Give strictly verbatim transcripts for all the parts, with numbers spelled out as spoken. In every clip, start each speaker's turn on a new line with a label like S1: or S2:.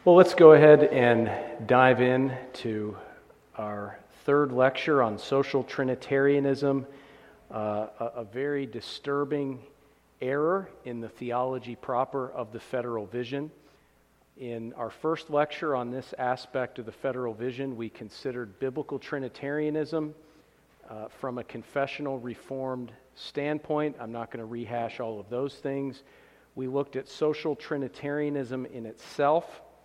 S1: Well, let's go ahead and dive in to our third lecture on social Trinitarianism, uh, a, a very disturbing error in the theology proper of the federal vision. In our first lecture on this aspect of the federal vision, we considered biblical Trinitarianism uh, from a confessional Reformed standpoint. I'm not going to rehash all of those things. We looked at social Trinitarianism in itself,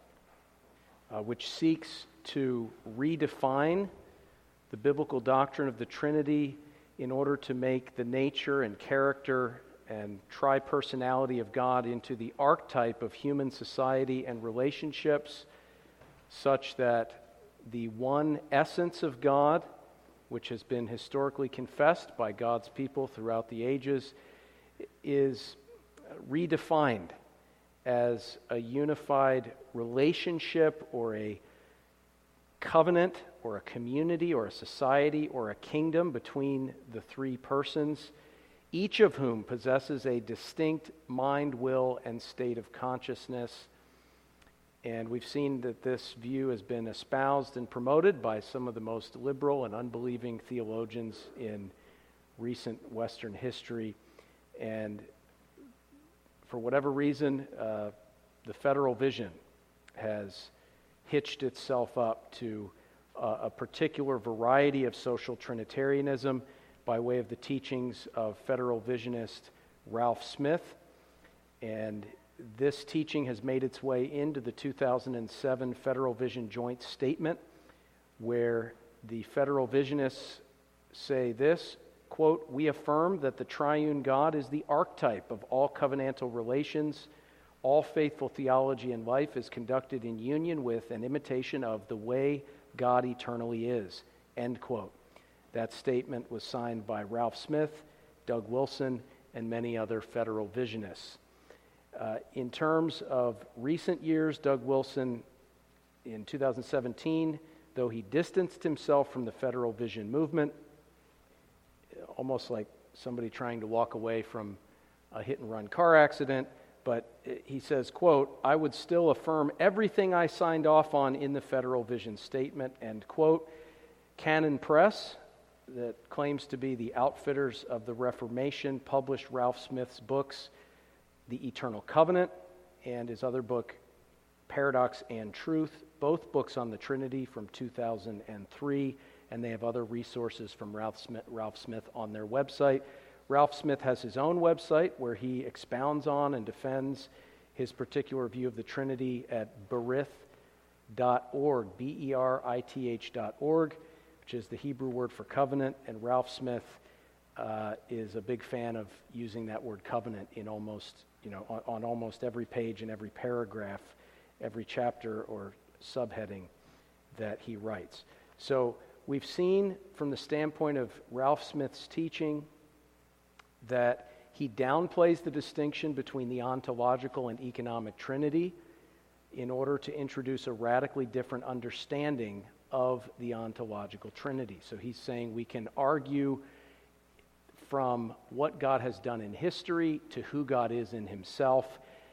S1: Uh, which seeks to redefine the biblical doctrine of the Trinity in order to make the nature and character and tri-personality of God into the archetype of human society and relationships, such that the one essence of God, which has been historically confessed by God's people throughout the ages, is redefined as a unified relationship or a covenant or a community or a society or a kingdom between the three persons, each of whom possesses a distinct mind, will, and state of consciousness. And we've seen that this view has been espoused and promoted by some of the most liberal and unbelieving theologians in recent Western history. And for whatever reason, uh, the federal vision has hitched itself up to uh, a particular variety of social Trinitarianism by way of the teachings of federal visionist Ralph Smith. And this teaching has made its way into the two thousand seven Federal Vision Joint Statement, where the federal visionists say this, quote, "We affirm that the triune God is the archetype of all covenantal relations. All faithful theology and life is conducted in union with and imitation of the way God eternally is," end quote. That statement was signed by Ralph Smith, Doug Wilson, and many other federal visionists. Uh, in terms of recent years, Doug Wilson, in two thousand seventeen, though he distanced himself from the federal vision movement, almost like somebody trying to walk away from a hit-and-run car accident, but he says, quote, "I would still affirm everything I signed off on in the Federal Vision Statement," end quote. Canon Press, that claims to be the outfitters of the Reformation, published Ralph Smith's books, The Eternal Covenant, and his other book, Paradox and Truth, both books on the Trinity from two thousand three, and they have other resources from Ralph Smith, Ralph Smith on their website. Ralph Smith has his own website where he expounds on and defends his particular view of the Trinity at berith dot org, B E R I T H dot org, which is the Hebrew word for covenant, and Ralph Smith uh, is a big fan of using that word covenant in almost, you know, on, on almost every page and every paragraph, every chapter or subheading that he writes. So we've seen from the standpoint of Ralph Smith's teaching that he downplays the distinction between the ontological and economic Trinity in order to introduce a radically different understanding of the ontological Trinity. So he's saying we can argue from what God has done in history to who God is in himself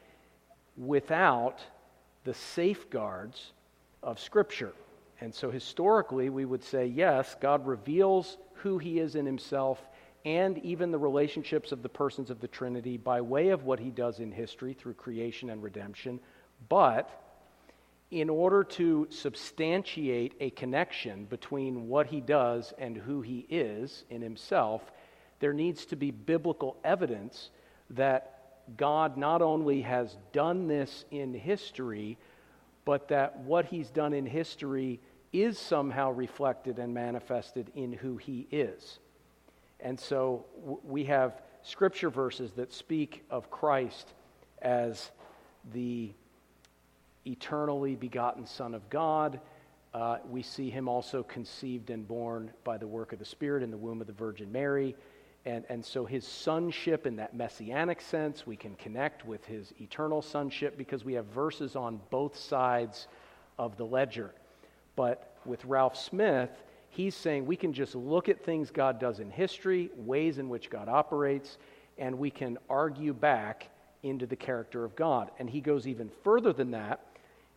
S1: without the safeguards of Scripture. And so historically, we would say, yes, God reveals who he is in himself and even the relationships of the persons of the Trinity by way of what he does in history through creation and redemption. But in order to substantiate a connection between what he does and who he is in himself, there needs to be biblical evidence that God not only has done this in history, but that what he's done in history is somehow reflected and manifested in who he is. And so w- we have scripture verses that speak of Christ as the eternally begotten Son of God. Uh, we see him also conceived and born by the work of the Spirit in the womb of the Virgin Mary. And, and so his sonship in that messianic sense, we can connect with his eternal sonship because we have verses on both sides of the ledger. But with Ralph Smith, he's saying we can just look at things God does in history, ways in which God operates, and we can argue back into the character of God. And he goes even further than that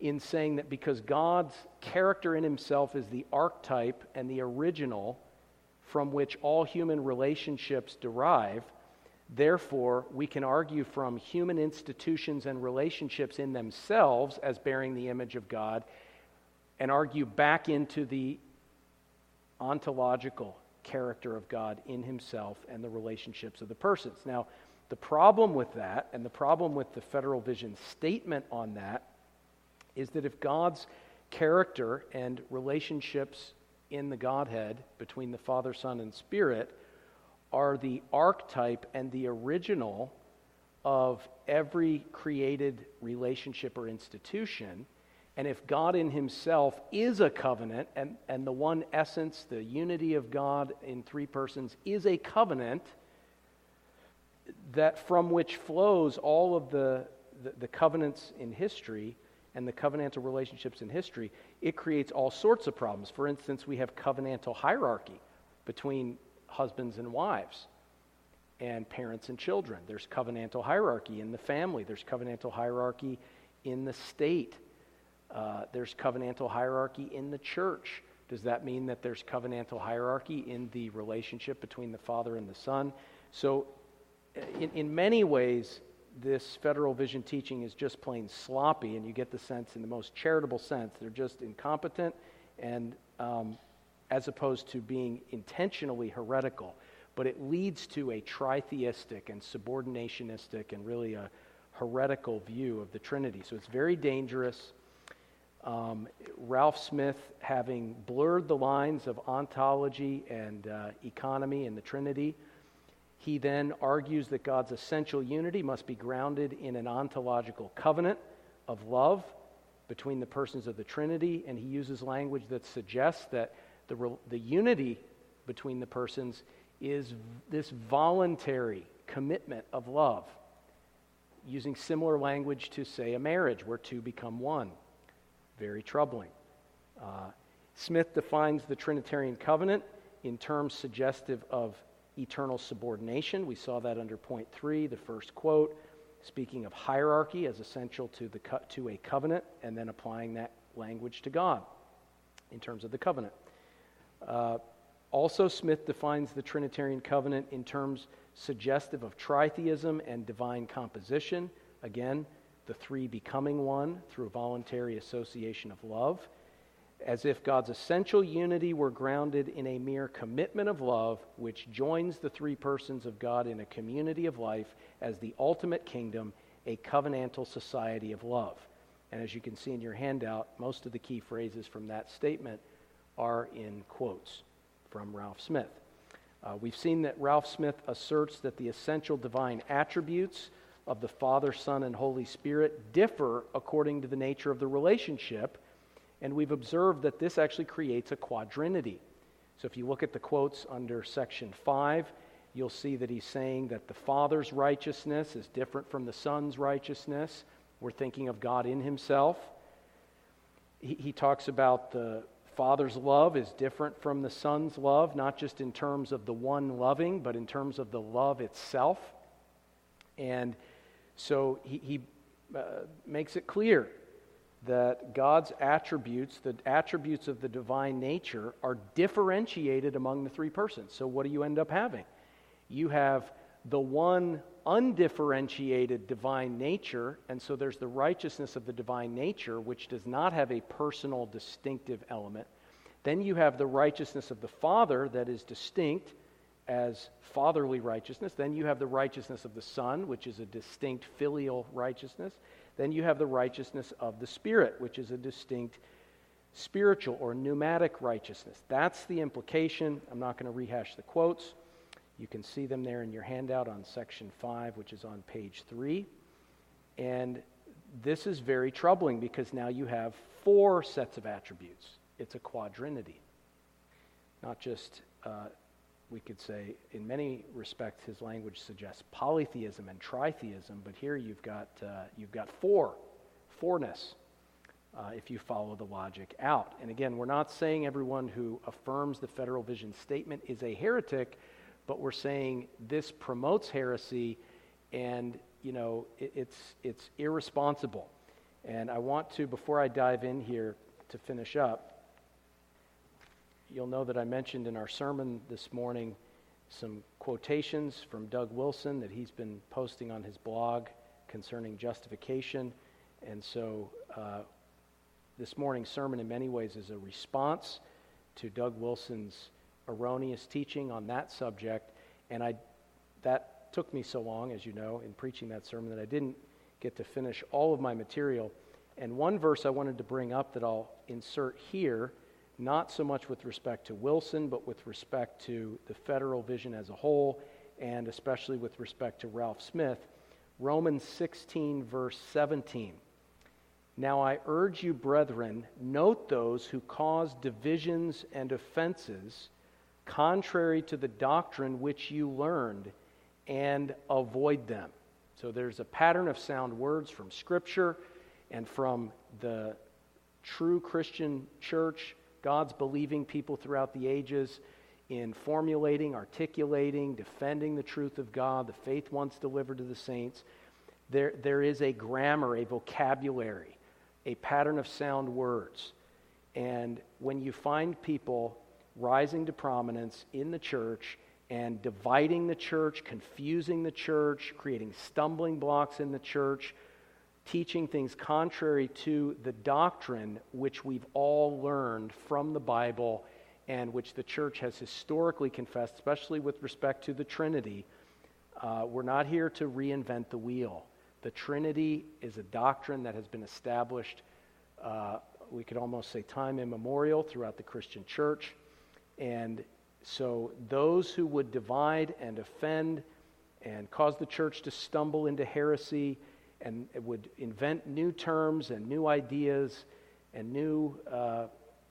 S1: in saying that because God's character in himself is the archetype and the original from which all human relationships derive, therefore we can argue from human institutions and relationships in themselves as bearing the image of God and argue back into the ontological character of God in himself and the relationships of the persons. Now, the problem with that, and the problem with the Federal Vision statement on that, is that if God's character and relationships in the Godhead between the Father, Son, and Spirit are the archetype and the original of every created relationship or institution, and if God in himself is a covenant, and, and the one essence, the unity of God in three persons, is a covenant that from which flows all of the, the, the covenants in history and the covenantal relationships in history, it creates all sorts of problems. For instance, we have covenantal hierarchy between husbands and wives and parents and children. There's covenantal hierarchy in the family. There's covenantal hierarchy in the state. Uh, there's covenantal hierarchy in the church. Does that mean that there's covenantal hierarchy in the relationship between the Father and the Son? So in, in many ways, this Federal Vision teaching is just plain sloppy, and you get the sense, in the most charitable sense, they're just incompetent, and um, as opposed to being intentionally heretical. But it leads to a tritheistic and subordinationistic and really a heretical view of the Trinity. So it's very dangerous. Um, Ralph Smith, having blurred the lines of ontology and uh, economy in the Trinity, he then argues that God's essential unity must be grounded in an ontological covenant of love between the persons of the Trinity, and he uses language that suggests that the, the unity between the persons is this voluntary commitment of love, using similar language to, say, a marriage where two become one. Very troubling. Uh, Smith defines the Trinitarian covenant in terms suggestive of eternal subordination. We saw that under point three, the first quote, speaking of hierarchy as essential to the co- to a covenant, and then applying that language to God in terms of the covenant. Uh, also, Smith defines the Trinitarian covenant in terms suggestive of tritheism and divine composition. Again, the three becoming one through voluntary association of love, as if God's essential unity were grounded in a mere commitment of love, which joins the three persons of God in a community of life as the ultimate kingdom, a covenantal society of love. And as you can see in your handout, most of the key phrases from that statement are in quotes from Ralph Smith. Uh, we've seen that Ralph Smith asserts that the essential divine attributes of the Father, Son, and Holy Spirit differ according to the nature of the relationship, and we've observed that this actually creates a quadrinity. So if you look at the quotes under section five, you'll see that he's saying that the Father's righteousness is different from the Son's righteousness. We're thinking of God in himself. He, he talks about the Father's love is different from the Son's love, not just in terms of the one loving, but in terms of the love itself. And so he, he uh, makes it clear that God's attributes, the attributes of the divine nature, are differentiated among the three persons. So what do you end up having? You have the one undifferentiated divine nature, and so there's the righteousness of the divine nature, which does not have a personal distinctive element. Then you have the righteousness of the Father that is distinct as fatherly righteousness. Then you have the righteousness of the Son, which is a distinct filial righteousness. Then you have the righteousness of the Spirit, which is a distinct spiritual or pneumatic righteousness. That's the implication. I'm not going to rehash the quotes. You can see them there in your handout on section five, which is on page three. And this is very troubling because now you have four sets of attributes. It's a quadrinity. Not just, uh, we could say, in many respects, his language suggests polytheism and tritheism, but here you've got uh, you've got four, fourness, uh, if you follow the logic out. And again, we're not saying everyone who affirms the Federal Vision statement is a heretic, but we're saying this promotes heresy, and you know it, it's it's irresponsible. And I want to, before I dive in here to finish up, you'll know that I mentioned in our sermon this morning some quotations from Doug Wilson that he's been posting on his blog concerning justification. And so uh, this morning's sermon in many ways is a response to Doug Wilson's erroneous teaching on that subject. And I that took me so long, as you know, in preaching that sermon that I didn't get to finish all of my material. And one verse I wanted to bring up that I'll insert here, not so much with respect to Wilson, but with respect to the federal vision as a whole, and especially with respect to Ralph Smith, Romans sixteen, verse seventeen. Now I urge you, brethren, note those who cause divisions and offenses contrary to the doctrine which you learned, and avoid them. So there's a pattern of sound words from Scripture and from the true Christian church, God's believing people throughout the ages, in formulating, articulating, defending the truth of God, the faith once delivered to the saints. There, there is a grammar, a vocabulary, a pattern of sound words. And when you find people rising to prominence in the church and dividing the church, confusing the church, creating stumbling blocks in the church, teaching things contrary to the doctrine which we've all learned from the Bible and which the church has historically confessed, especially with respect to the Trinity, uh, we're not here to reinvent the wheel. The Trinity is a doctrine that has been established, uh, we could almost say time immemorial, throughout the Christian church. And so those who would divide and offend and cause the church to stumble into heresy and would invent new terms and new ideas and new, uh,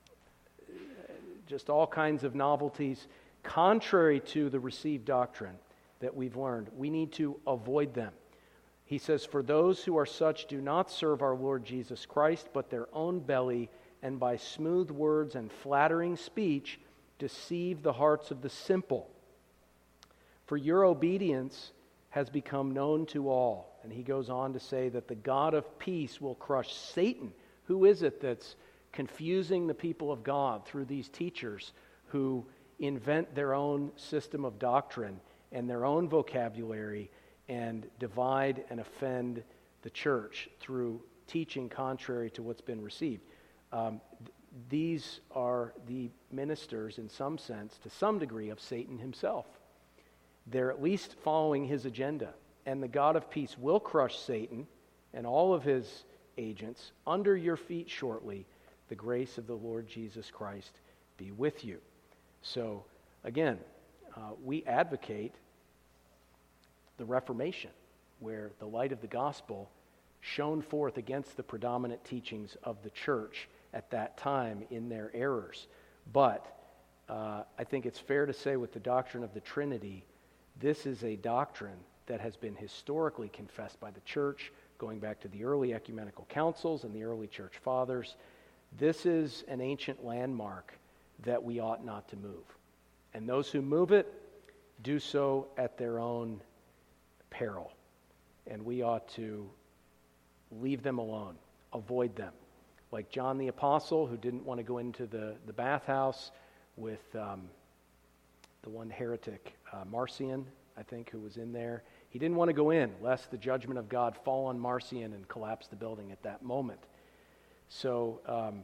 S1: just all kinds of novelties, contrary to the received doctrine that we've learned, we need to avoid them. He says, for those who are such do not serve our Lord Jesus Christ, but their own belly, and by smooth words and flattering speech deceive the hearts of the simple. For your obedience has become known to all. And he goes on to say that the God of peace will crush Satan. Who is it that's confusing the people of God through these teachers who invent their own system of doctrine and their own vocabulary and divide and offend the church through teaching contrary to what's been received? Um, th- these are the ministers, in some sense, to some degree, of Satan himself. They're at least following his agenda. And the God of peace will crush Satan and all of his agents under your feet shortly. The grace of the Lord Jesus Christ be with you. So, again, uh, we advocate the Reformation, where the light of the gospel shone forth against the predominant teachings of the church at that time in their errors. But uh, I think it's fair to say with the doctrine of the Trinity, this is a doctrine that has been historically confessed by the church, going back to the early ecumenical councils and the early church fathers. This is an ancient landmark that we ought not to move. And those who move it do so at their own peril. And we ought to leave them alone, avoid them. Like John the Apostle, who didn't want to go into the, the bathhouse with um, the one heretic, uh, Marcion, I think, who was in there. He didn't want to go in, lest the judgment of God fall on Marcion and collapse the building at that moment. So um,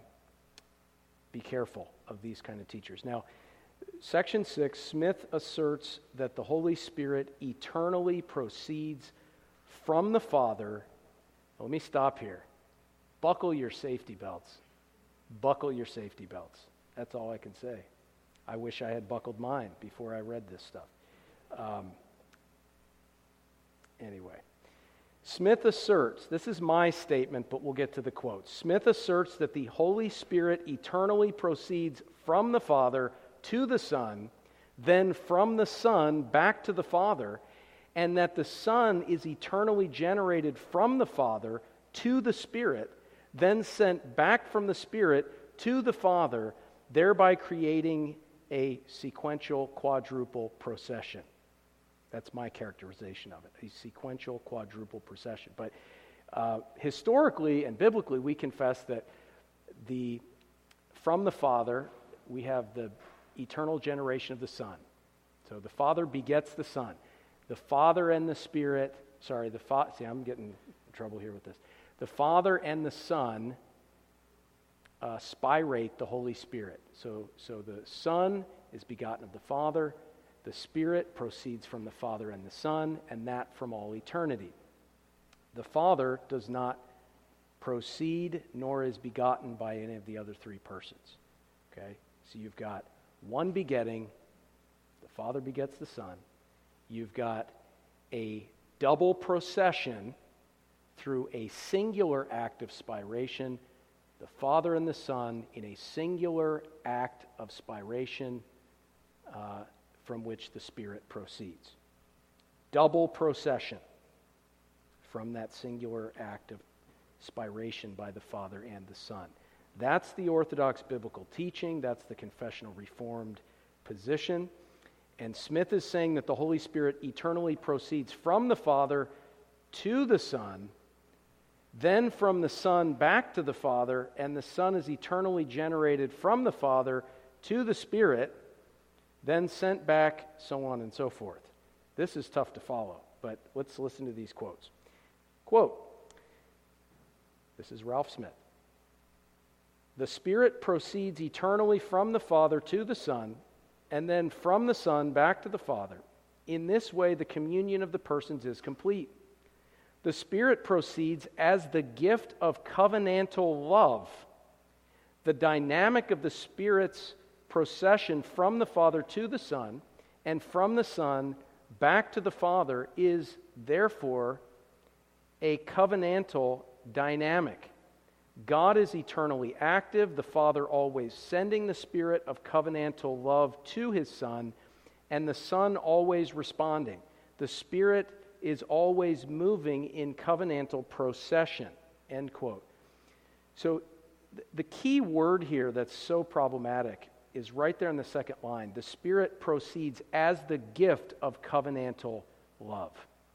S1: be careful of these kind of teachers. Now, section six, Smith asserts that the Holy Spirit eternally proceeds from the Father. Let me stop here. Buckle your safety belts. Buckle your safety belts. That's all I can say. I wish I had buckled mine before I read this stuff. Um, anyway, Smith asserts, this is my statement, but we'll get to the quote. Smith asserts that the Holy Spirit eternally proceeds from the Father to the Son, then from the Son back to the Father, and that the Son is eternally generated from the Father to the Spirit, then sent back from the Spirit to the Father, thereby creating a sequential quadruple procession. That's my characterization of it, a sequential quadruple procession. But Uh, historically and biblically, we confess that the from the Father, we have the eternal generation of the Son. So the Father begets the Son. The Father and the Spirit, sorry, the fa- see, I'm getting in trouble here with this. The Father and the Son uh, spirate the Holy Spirit. So, so the Son is begotten of the Father. The Spirit proceeds from the Father and the Son, and that from all eternity. The Father does not proceed nor is begotten by any of the other three persons. Okay? So you've got one begetting, the Father begets the Son. You've got a double procession through a singular act of spiration, the Father and the Son in a singular act of spiration uh, from which the Spirit proceeds. Double procession from that singular act of spiration by the Father and the Son. That's the Orthodox biblical teaching. That's the confessional Reformed position. And Smith is saying that the Holy Spirit eternally proceeds from the Father to the Son, then from the Son back to the Father, and the Son is eternally generated from the Father to the Spirit, then sent back, so on and so forth. This is tough to follow, but let's listen to these quotes. Quote, this is Ralph Smith. The Spirit proceeds eternally from the Father to the Son, and then from the Son back to the Father. In this way, the communion of the persons is complete. The Spirit proceeds as the gift of covenantal love. The dynamic of the Spirit's procession from the Father to the Son and from the Son back to the Father is, therefore, a covenantal dynamic. God is eternally active, the Father always sending the Spirit of covenantal love to His Son, and the Son always responding. The Spirit is always moving in covenantal procession, end quote. So th- the key word here that's so problematic is right there in the second line. The Spirit proceeds as the gift of covenantal love.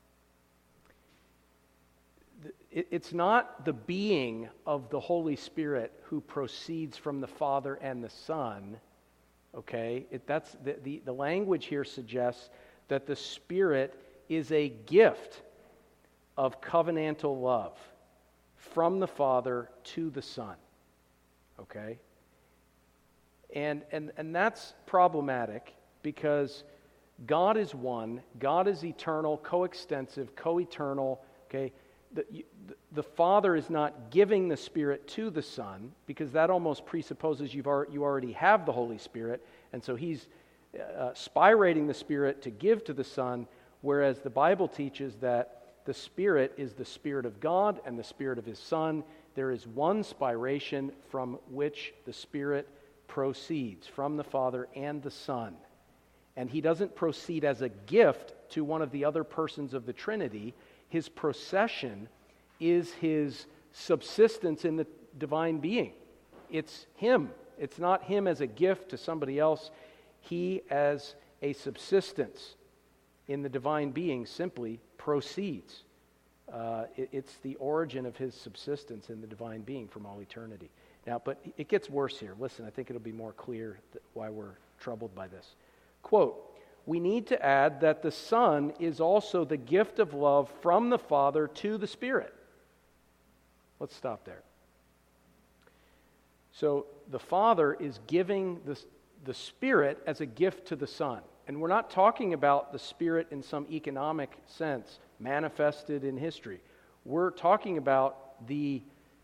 S1: It's not the being of the Holy Spirit who proceeds from the Father and the Son, okay? It, that's the, the, the language here suggests that the Spirit is a gift of covenantal love from the Father to the Son, okay? And, and, and that's problematic because God is one, God is eternal, coextensive, co-eternal, okay? The, the Father is not giving the Spirit to the Son because that almost presupposes you've already, you already have the Holy Spirit, and so He's uh, spirating the Spirit to give to the Son, whereas the Bible teaches that the Spirit is the Spirit of God and the Spirit of His Son. There is one spiration from which the Spirit proceeds, from the Father and the Son. And He doesn't proceed as a gift to one of the other persons of the Trinity. His procession is His subsistence in the divine being. It's Him. It's not Him as a gift to somebody else. He as a subsistence in the divine being simply proceeds. Uh, it, it's the origin of His subsistence in the divine being from all eternity. Now, but it gets worse here. Listen, I think it'll be more clear why we're troubled by this. Quote, we need to add that the Son is also the gift of love from the Father to the Spirit. Let's stop there. So the Father is giving the, the Spirit as a gift to the Son. And we're not talking about the Spirit in some economic sense, manifested in history. We're talking about the,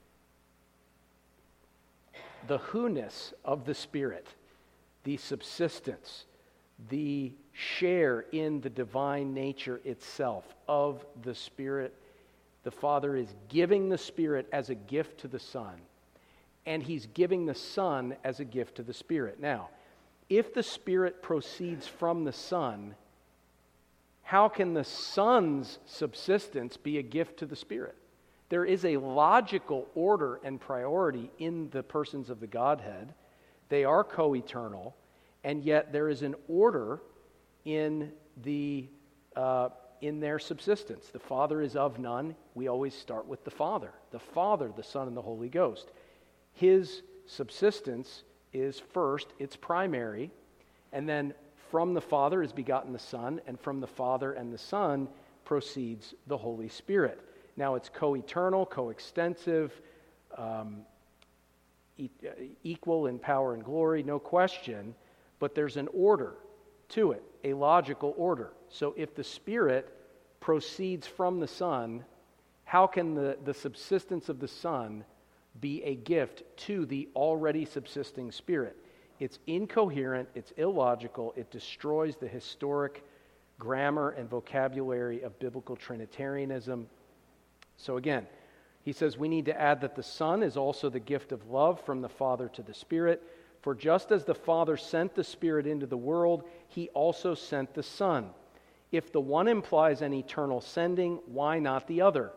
S1: the who-ness of the Spirit, the subsistence, the share in the divine nature itself of the Spirit. The Father is giving the Spirit as a gift to the Son, and He's giving the Son as a gift to the Spirit. Now, if the Spirit proceeds from the Son, how can the Son's subsistence be a gift to the Spirit? There is a logical order and priority in the persons of the Godhead. They are co-eternal, and yet there is an order in the uh, in their subsistence. The Father is of none. We always start with the Father. The Father, the Son, and the Holy Ghost. His subsistence is first, it's primary, and then from the Father is begotten the Son, and from the Father and the Son proceeds the Holy Spirit. Now it's co-eternal, co-extensive, um, e- equal in power and glory, no question, but there's an order to it, a logical order. So if the Spirit proceeds from the Son, how can the, the subsistence of the Son be a gift to the already subsisting Spirit? It's incoherent, it's illogical, it destroys the historic grammar and vocabulary of biblical Trinitarianism. So again, he says we need to add that the Son is also the gift of love from the Father to the Spirit. For just as the Father sent the Spirit into the world, he also sent the Son. If the one implies an eternal sending, why not the other?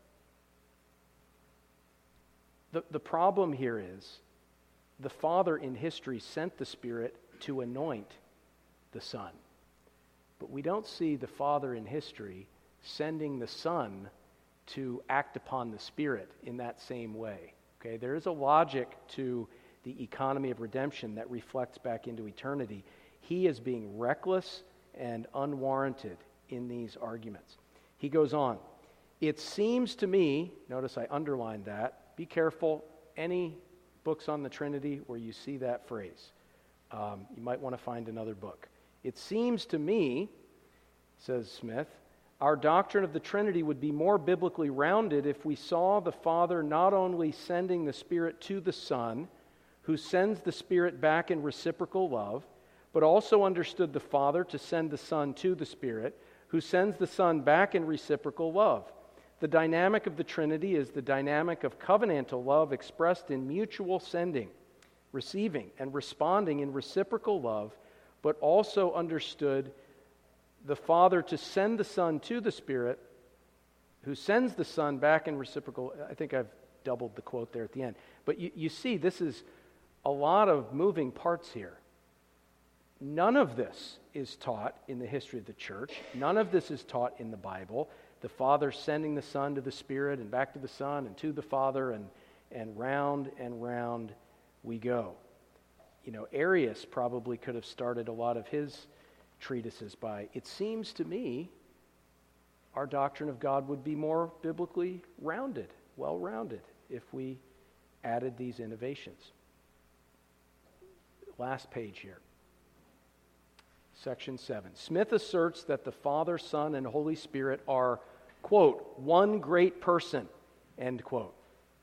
S1: The, the problem here is the Father in history sent the Spirit to anoint the Son. But we don't see the Father in history sending the Son to act upon the Spirit in that same way. Okay, there is a logic to the economy of redemption that reflects back into eternity. He is being reckless and unwarranted in these arguments. He goes on, it seems to me, notice I underlined that, be careful, any books on the Trinity where you see that phrase. Um, you might want to find another book. It seems to me, says Smith, our doctrine of the Trinity would be more biblically rounded if we saw the Father not only sending the Spirit to the Son, who sends the Spirit back in reciprocal love, but also understood the Father to send the Son to the Spirit, who sends the Son back in reciprocal love. The dynamic of the Trinity is the dynamic of covenantal love expressed in mutual sending, receiving, and responding in reciprocal love, but also understood the Father to send the Son to the Spirit, who sends the Son back in reciprocal. I think I've doubled the quote there at the end. But you, you see, this is a lot of moving parts here. None of this is taught in the history of the church. None of this is taught in the Bible. The Father sending the Son to the Spirit and back to the Son and to the Father, and, and round and round we go. You know, Arius probably could have started a lot of his treatises by, it seems to me, our doctrine of God would be more biblically rounded, well-rounded, if we added these innovations. Last page here. Section seven. Smith asserts that the Father, Son, and Holy Spirit are, quote, one great person, end quote.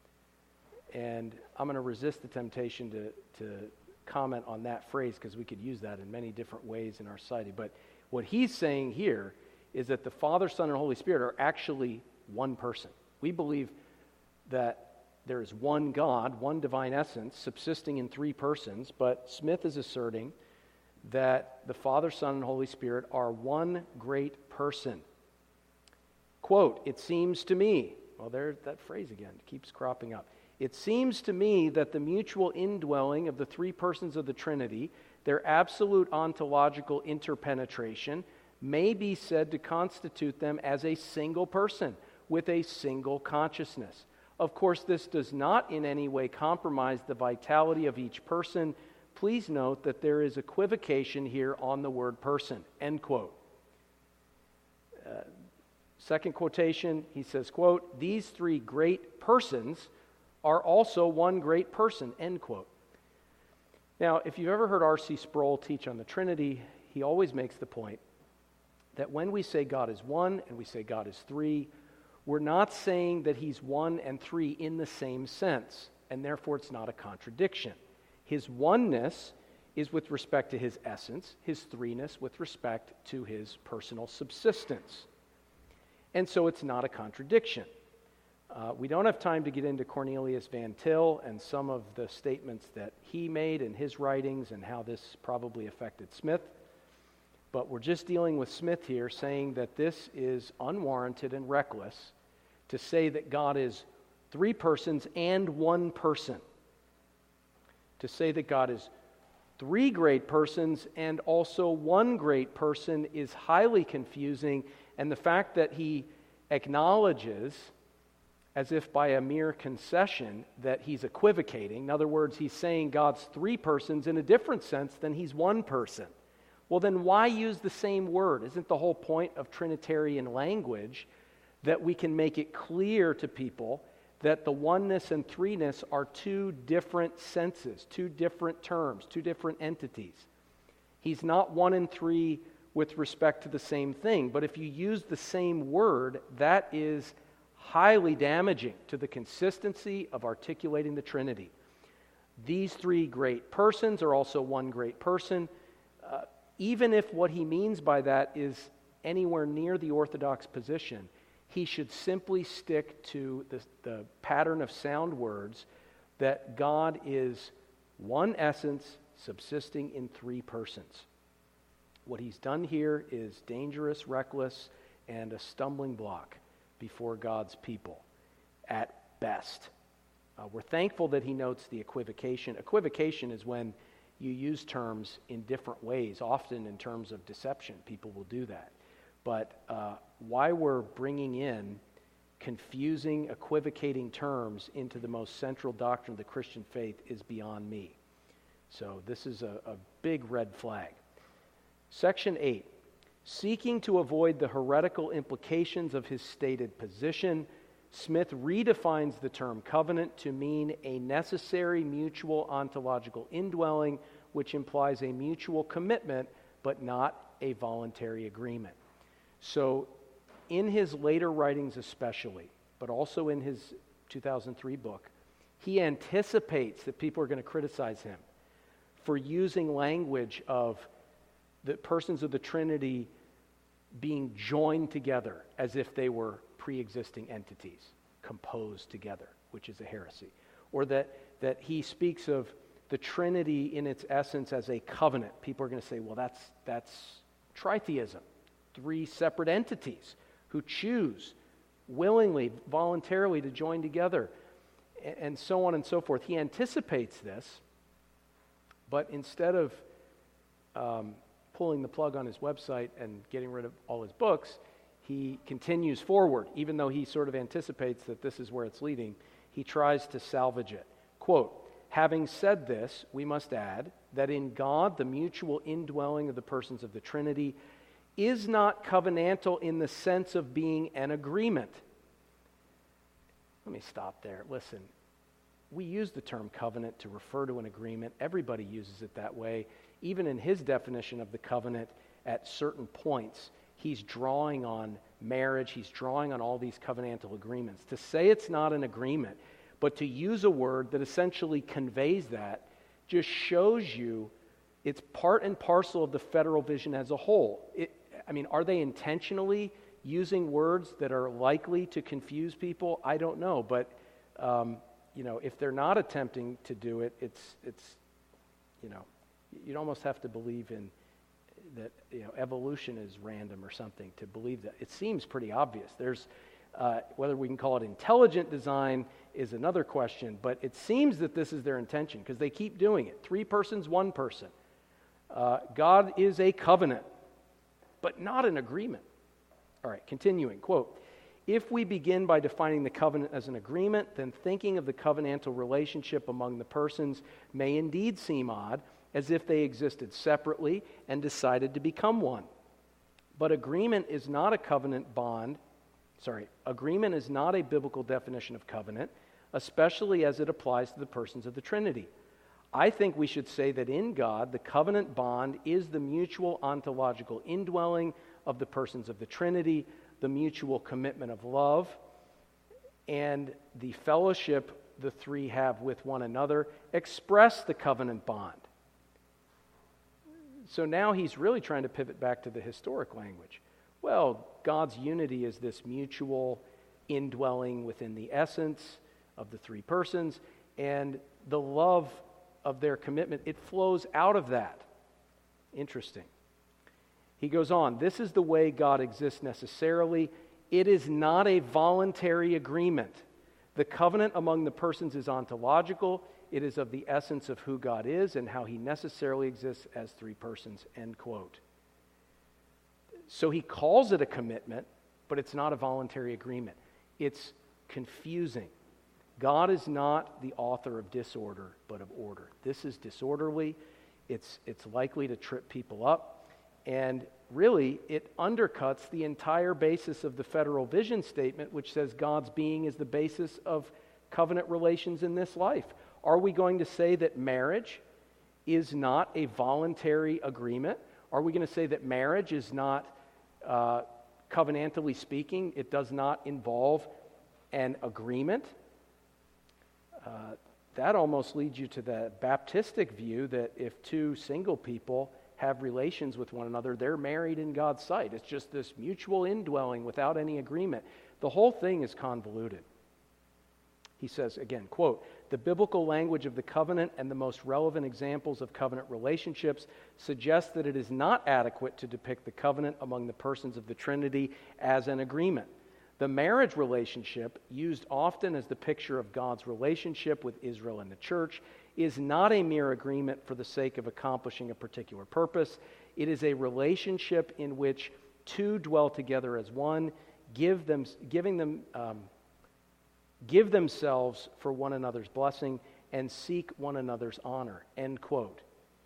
S1: And I'm going to resist the temptation to, to comment on that phrase because we could use that in many different ways in our society. But what he's saying here is that the Father, Son, and Holy Spirit are actually one person. We believe that there is one God, one divine essence, subsisting in three persons, but Smith is asserting that the Father, Son, and Holy Spirit are one great person. Quote, it seems to me, well, there's that phrase again, it keeps cropping up. It seems to me that the mutual indwelling of the three persons of the Trinity, their absolute ontological interpenetration, may be said to constitute them as a single person with a single consciousness. Of course, this does not in any way compromise the vitality of each person. Please note that there is equivocation here on the word person, end quote. Uh, second quotation, he says, quote, these three great persons are also one great person, end quote. Now, if you've ever heard R C Sproul teach on the Trinity, he always makes the point that when we say God is one and we say God is three, we're not saying that he's one and three in the same sense, and therefore it's not a contradiction. His oneness is with respect to his essence, his threeness with respect to his personal subsistence. And so it's not a contradiction. Uh, we don't have time to get into Cornelius Van Til and some of the statements that he made in his writings and how this probably affected Smith. But we're just dealing with Smith here, saying that this is unwarranted and reckless to say that God is three persons and one person. To say that God is three great persons and also one great person is highly confusing And the fact that he acknowledges, as if by a mere concession, that he's equivocating. In other words, he's saying God's three persons in a different sense than he's one person. Well, then why use the same word? Isn't the whole point of Trinitarian language that we can make it clear to people that the oneness and threeness are two different senses, two different terms, two different entities? He's not one and three with respect to the same thing, but if you use the same word, that is highly damaging to the consistency of articulating the Trinity. These three great persons are also one great person. Uh, even if what he means by that is anywhere near the Orthodox position, he should simply stick to the, the pattern of sound words that God is one essence subsisting in three persons. What he's done here is dangerous, reckless, and a stumbling block before God's people at best. Uh, we're thankful that he notes the equivocation. Equivocation is when you use terms in different ways, often in terms of deception. People will do that. But uh, why we're bringing in confusing, equivocating terms into the most central doctrine of the Christian faith is beyond me. So this is a, a big red flag. Section eight. Seeking to avoid the heretical implications of his stated position, Smith redefines the term covenant to mean a necessary mutual ontological indwelling, which implies a mutual commitment, but not a voluntary agreement. So, in his later writings especially, but also in his two thousand three book, he anticipates that people are going to criticize him for using language of the persons of the Trinity being joined together as if they were pre-existing entities, composed together, which is a heresy. Or that, that he speaks of the Trinity in its essence as a covenant. People are going to say, well, that's, that's tritheism. Three separate entities who choose willingly, voluntarily to join together, and so on and so forth. He anticipates this, but instead of um, pulling the plug on his website and getting rid of all his books, he continues forward. Even though he sort of anticipates that this is where it's leading, he tries to salvage it. Quote, having said this, we must add that in God, the mutual indwelling of the persons of the Trinity is not covenantal in the sense of being an agreement. Let me stop there. Listen, we use the term covenant to refer to an agreement. Everybody uses it that way. Even in his definition of the covenant, at certain points, he's drawing on marriage, he's drawing on all these covenantal agreements. To say it's not an agreement, but to use a word that essentially conveys that, just shows you it's part and parcel of the federal vision as a whole. It, I mean, are they intentionally using words that are likely to confuse people? I don't know, but um, you know, if they're not attempting to do it, it's it's you know, you'd almost have to believe in that, you know, evolution is random or something to believe that. It seems pretty obvious. There's uh, whether we can call it intelligent design is another question, but it seems that this is their intention because they keep doing it. Three persons, one person. Uh, God is a covenant, but not an agreement. All right, continuing, quote, if we begin by defining the covenant as an agreement, then thinking of the covenantal relationship among the persons may indeed seem odd, as if they existed separately and decided to become one. But agreement is not a covenant bond, sorry, agreement is not a biblical definition of covenant, especially as it applies to the persons of the Trinity. I think we should say that in God, the covenant bond is the mutual ontological indwelling of the persons of the Trinity, the mutual commitment of love, and the fellowship the three have with one another express the covenant bond. So now he's really trying to pivot back to the historic language. Well, God's unity is this mutual indwelling within the essence of the three persons, and the love of their commitment, it flows out of that. Interesting. He goes on, this is the way God exists necessarily. It is not a voluntary agreement. The covenant among the persons is ontological. It is of the essence of who God is and how he necessarily exists as three persons, end quote. So he calls it a commitment, but it's not a voluntary agreement. It's confusing. God is not the author of disorder, but of order. This is disorderly. It's, it's likely to trip people up. And really, it undercuts the entire basis of the federal vision statement, which says God's being is the basis of covenant relations in this life. Are we going to say that marriage is not a voluntary agreement? Are we going to say that marriage is not, uh, covenantally speaking, it does not involve an agreement? Uh, that almost leads you to the Baptistic view that if two single people have relations with one another, they're married in God's sight. It's just this mutual indwelling without any agreement. The whole thing is convoluted. He says, again, quote, "The biblical language of the covenant and the most relevant examples of covenant relationships suggest that it is not adequate to depict the covenant among the persons of the Trinity as an agreement. The marriage relationship, used often as the picture of God's relationship with Israel and the church, is not a mere agreement for the sake of accomplishing a particular purpose. It is a relationship in which two dwell together as one, give them, giving them, um, give themselves for one another's blessing, and seek one another's honor." End quote.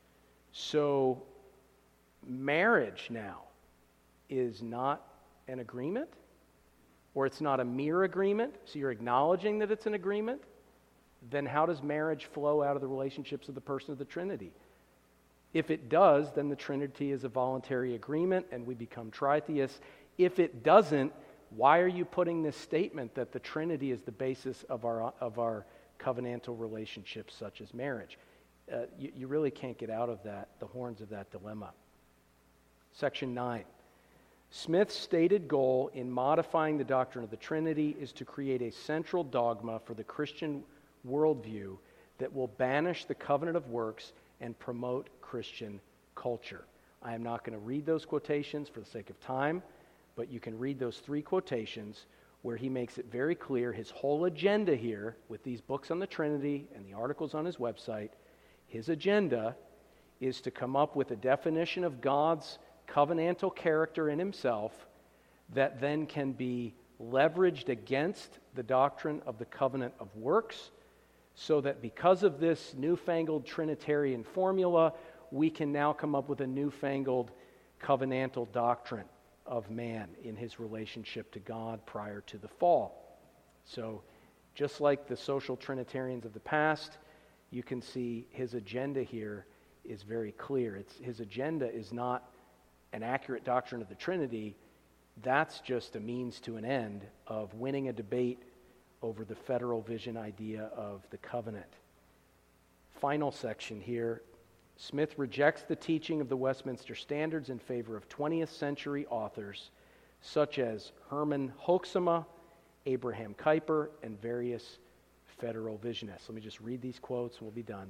S1: So, marriage now is not an agreement, or it's not a mere agreement, so you're acknowledging that it's an agreement. Then how does marriage flow out of the relationships of the person of the Trinity? If it does, then the Trinity is a voluntary agreement and we become tritheists. If it doesn't, why are you putting this statement that the Trinity is the basis of our of our covenantal relationships such as marriage? Uh, you, you really can't get out of that, the horns of that dilemma. Section nine. Smith's stated goal in modifying the doctrine of the Trinity is to create a central dogma for the Christian worldview that will banish the covenant of works and promote Christian culture. I am not going to read those quotations for the sake of time, but you can read those three quotations where he makes it very clear his whole agenda here with these books on the Trinity and the articles on his website. His agenda is to come up with a definition of God's covenantal character in himself that then can be leveraged against the doctrine of the covenant of works, so that because of this newfangled Trinitarian formula, we can now come up with a newfangled covenantal doctrine of man in his relationship to God prior to the fall. So, just like the social Trinitarians of the past, you can see his agenda here is very clear. It's, his agenda is not an accurate doctrine of the Trinity. That's just a means to an end of winning a debate over the federal vision idea of the covenant. Final section here. Smith rejects the teaching of the Westminster Standards in favor of twentieth century authors such as Herman Hoeksema, Abraham Kuyper, and various federal visionists. Let me just read these quotes and we'll be done.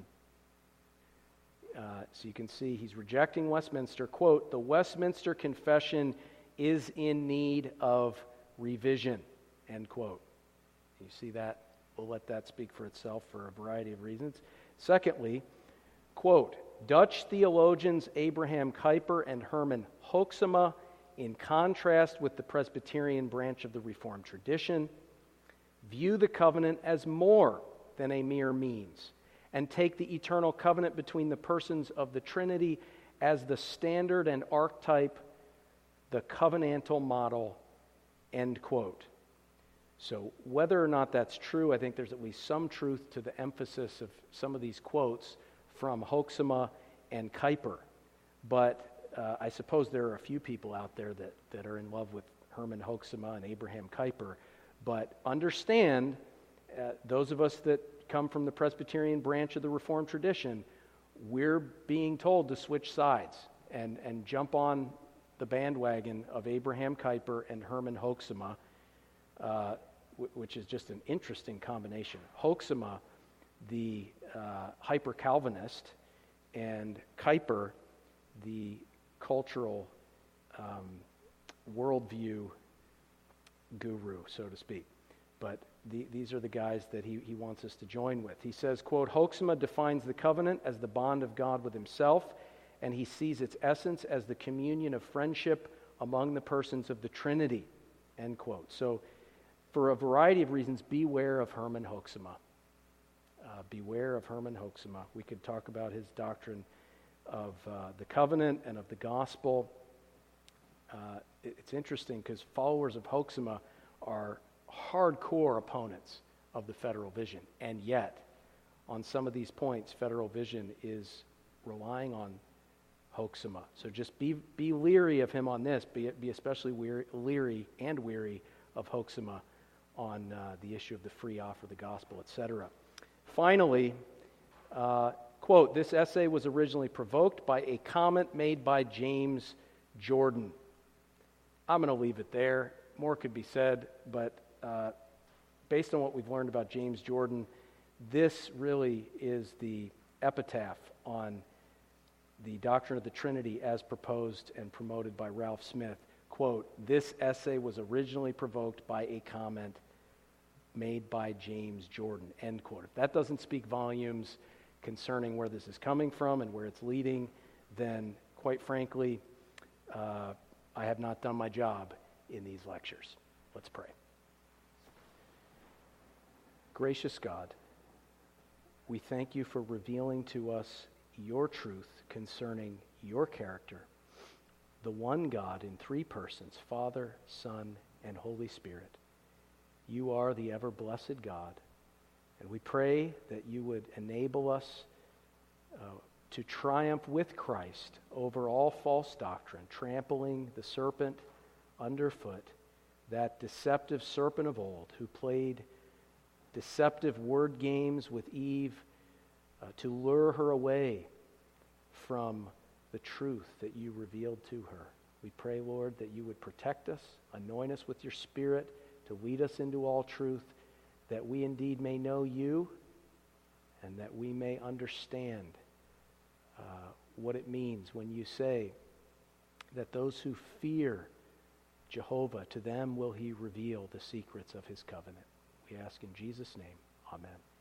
S1: Uh, so you can see he's rejecting Westminster. Quote, "The Westminster Confession is in need of revision." End quote. You see that? We'll let that speak for itself for a variety of reasons. Secondly, quote, "Dutch theologians Abraham Kuyper and Herman Hoeksema, in contrast with the Presbyterian branch of the Reformed tradition, view the covenant as more than a mere means and take the eternal covenant between the persons of the Trinity as the standard and archetype, the covenantal model," end quote. So whether or not that's true, I think there's at least some truth to the emphasis of some of these quotes from Hoeksema and Kuyper. But uh, I suppose there are a few people out there that, that are in love with Herman Hoeksema and Abraham Kuyper. But understand, uh, those of us that come from the Presbyterian branch of the Reformed tradition, we're being told to switch sides and, and jump on the bandwagon of Abraham Kuyper and Herman Hoeksema, uh, w- which is just an interesting combination. Hoeksema, the uh, hyper-Calvinist, and Kuyper, the cultural um, worldview guru, so to speak. But the, these are the guys that he, he wants us to join with. He says, quote, "Hoeksema defines the covenant as the bond of God with himself, and he sees its essence as the communion of friendship among the persons of the Trinity, end quote. So for a variety of reasons, beware of Herman Hoeksema. Uh, beware of Herman Hoeksema. We could talk about his doctrine of uh, the covenant and of the gospel. Uh, it, it's interesting because followers of Hoeksema are hardcore opponents of the Federal Vision, and yet on some of these points, Federal Vision is relying on Hoeksema. So just be be leery of him on this. Be be especially weary, leery and weary of Hoeksema on uh, the issue of the free offer of the gospel, et cetera. Finally, uh, quote, this essay was originally provoked by a comment made by James Jordan. I'm going to leave it there. More could be said, but uh, based on what we've learned about James Jordan, this really is the epitaph on the doctrine of the Trinity as proposed and promoted by Ralph Smith. Quote, this essay was originally provoked by a comment made by James Jordan, end quote. If that doesn't speak volumes concerning where this is coming from and where it's leading, then quite frankly, uh, I have not done my job in these lectures. Let's pray. Gracious God, we thank you for revealing to us your truth concerning your character, the one God in three persons, Father, Son, and Holy Spirit. You are the ever-blessed God, and we pray that you would enable us uh, to triumph with Christ over all false doctrine, trampling the serpent underfoot, that deceptive serpent of old who played deceptive word games with Eve uh, to lure her away from the truth that you revealed to her. We pray, Lord, that you would protect us, anoint us with your Spirit to lead us into all truth, that we indeed may know you and that we may understand uh, what it means when you say that those who fear Jehovah, to them will he reveal the secrets of his covenant. We ask in Jesus' name, amen.